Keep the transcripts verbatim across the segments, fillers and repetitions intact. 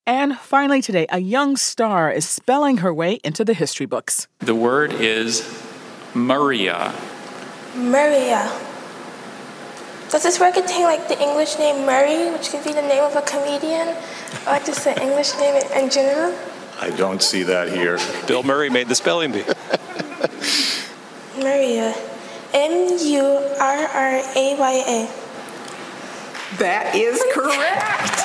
And finally today, a young star is spelling her way into the history books. The word is Maria. Maria. Does this word contain like the English name Murray, which could be the name of a comedian, or just the English name in general? I don't see that here. Bill Murray made the spelling bee. Maria. M U R R A Y A. That is correct.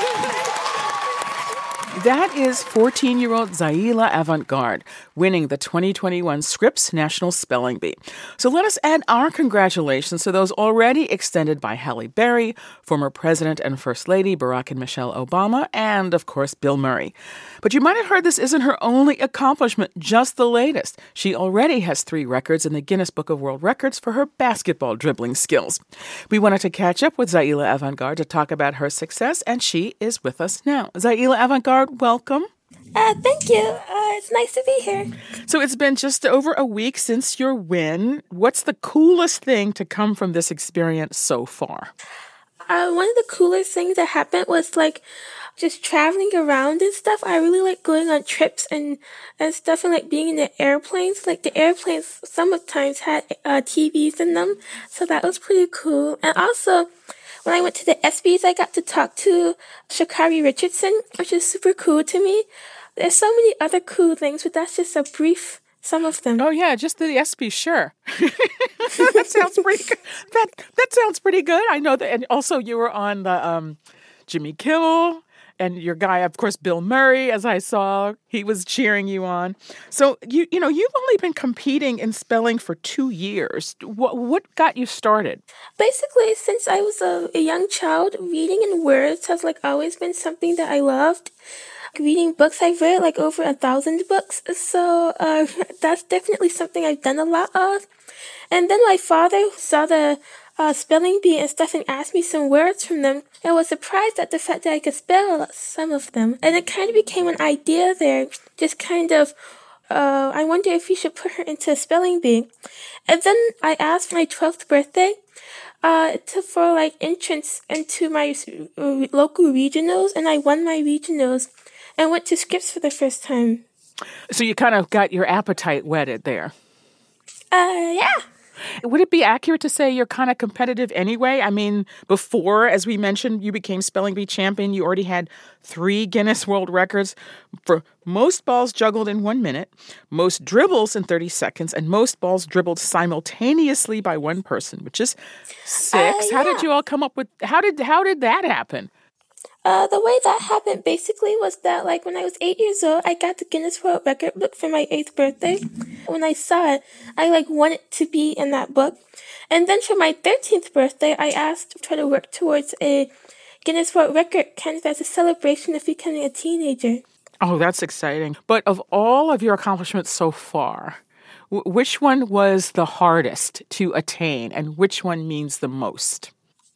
That is fourteen-year-old Zaila Avantgarde winning the twenty twenty-one Scripps National Spelling Bee. So let us add our congratulations to those already extended by Halle Berry, former President and First Lady Barack and Michelle Obama, and, of course, Bill Murray. But you might have heard this isn't her only accomplishment, just the latest. She already has three records in the Guinness Book of World Records for her basketball dribbling skills. We wanted to catch up with Zaila Avantgarde to talk about her success, and she is with us now. Zaila Avantgarde, welcome. Uh, thank you. Uh, it's nice to be here. So it's been just over a week since your win. What's the coolest thing to come from this experience so far? Uh, one of the coolest things that happened was like just traveling around and stuff. I really like going on trips and, and stuff and like being in the airplanes. Like the airplanes sometimes had uh, T Vs in them. So that was pretty cool. And also, when I went to the ESPYs, I got to talk to Sha'Carri Richardson, which is super cool to me. There's so many other cool things, but that's just a brief some of them. Oh yeah, just the ESPYs, sure. That sounds pretty good. That that sounds pretty good. I know that, and also you were on the um, Jimmy Kimmel, and your guy, of course, Bill Murray, as I saw, he was cheering you on. So you you know you've only been competing in spelling for two years. What what got you started? Basically, since I was a, a young child, reading in words has like always been something that I loved. Reading books, I've read like over a thousand books, so uh, that's definitely something I've done a lot of. And then my father saw the uh, spelling bee and stuff and asked me some words from them, and was surprised at the fact that I could spell some of them. And it kind of became an idea there, just kind of, uh, I wonder if you should put her into a spelling bee. And then I asked for my twelfth birthday, Uh, to, for like entrance into my uh, local regionals, and I won my regionals and went to Scripps for the first time. So you kind of got your appetite whetted there. Uh, yeah. Would it be accurate to say you're kind of competitive anyway? I mean, before, as we mentioned, you became Spelling Bee champion. You already had three Guinness World Records for most balls juggled in one minute, most dribbles in thirty seconds, and most balls dribbled simultaneously by one person, which is six. Uh, yeah. How did you all come up with, how did how did that happen? Uh, the way that happened basically was that, like, when I was eight years old, I got the Guinness World Record book for my eighth birthday. When I saw it, I, like, wanted to be in that book. And then for my thirteenth birthday, I asked to try to work towards a Guinness World Record kind of as a celebration of becoming a teenager. Oh, that's exciting. But of all of your accomplishments so far, w- which one was the hardest to attain, and which one means the most?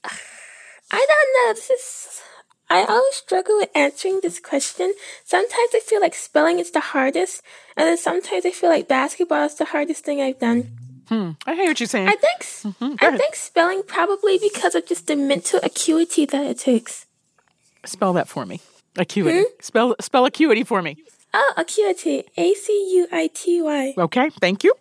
I don't know. This is... I always struggle with answering this question. Sometimes I feel like spelling is the hardest, and then sometimes I feel like basketball is the hardest thing I've done. Hmm. I hear what you're saying. I think Mm-hmm. I think spelling probably because of just the mental acuity that it takes. Spell that for me. Acuity. Hmm? Spell spell acuity for me. Oh, acuity. A C U I T Y. Okay, thank you.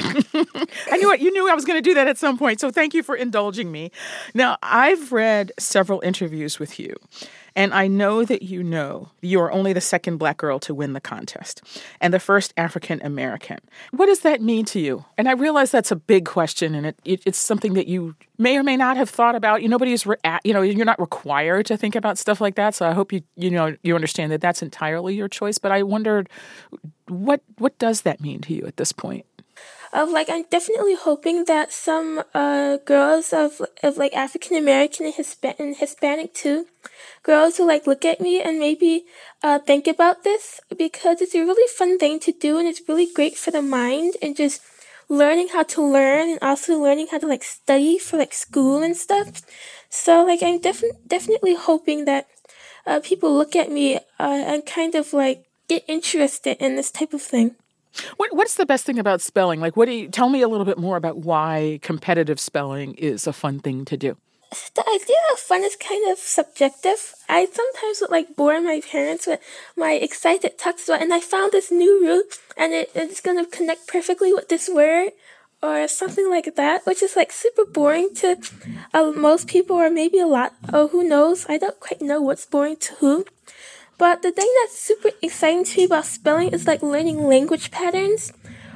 I knew it. You knew I was going to do that at some point, so thank you for indulging me. Now, I've read several interviews with you, and I know that you know you are only the second Black girl to win the contest and the first African American. What does that mean to you? And I realize that's a big question, and it, it it's something that you may or may not have thought about. You nobody's re- you know you're not required to think about stuff like that. So I hope you you know you understand that that's entirely your choice. But I wondered what what does that mean to you at this point? Of like, I'm definitely hoping that some uh girls of of like African American and Hispa- and Hispanic too, girls who like look at me and maybe uh think about this, because it's a really fun thing to do, and it's really great for the mind and just learning how to learn, and also learning how to like study for like school and stuff. So like, I'm definitely definitely hoping that uh people look at me uh and kind of like get interested in this type of thing. What What's the best thing about spelling? Like, what do you tell me a little bit more about why competitive spelling is a fun thing to do? The idea of fun is kind of subjective. I sometimes would like bore my parents with my excited talks about, and I found this new root, and it, it's going to connect perfectly with this word, or something like that, which is like super boring to uh, most people, or maybe a lot. Oh, who knows? I don't quite know what's boring to who. But the thing that's super exciting to me about spelling is like learning language patterns,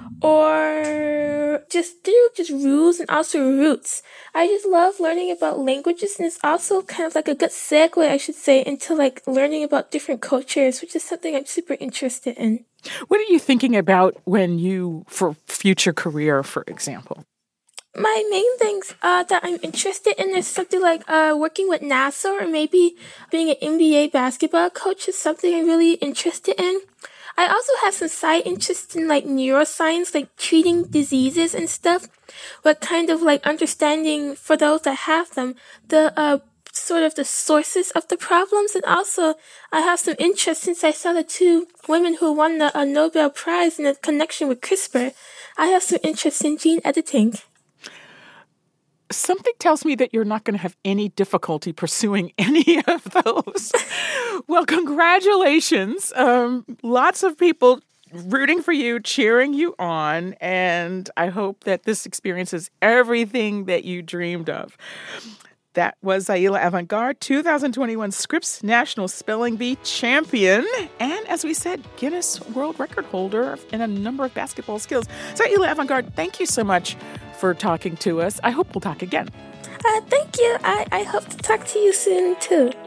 or just through just rules and also roots. I just love learning about languages, and it's also kind of like a good segue, I should say, into like learning about different cultures, which is something I'm super interested in. What are you thinking about when you, for future career, for example? My main things uh, that I'm interested in is something like uh, working with NASA, or maybe being an N B A basketball coach is something I'm really interested in. I also have some side interests in like neuroscience, like treating diseases and stuff, but kind of like understanding, for those that have them, the uh, sort of the sources of the problems. And also I have some interest, since I saw the two women who won the uh, Nobel Prize in a connection with CRISPR, I have some interest in gene editing. Something tells me that you're not going to have any difficulty pursuing any of those. Well, congratulations. Um, lots of people rooting for you, cheering you on, and I hope that this experience is everything that you dreamed of. That was Aila Avantgarde, two thousand twenty-one Scripps National Spelling Bee champion, and as we said, Guinness World Record holder in a number of basketball skills. So Aila Avantgarde, thank you so much for talking to us. I hope we'll talk again. Uh, thank you. I, I hope to talk to you soon, too.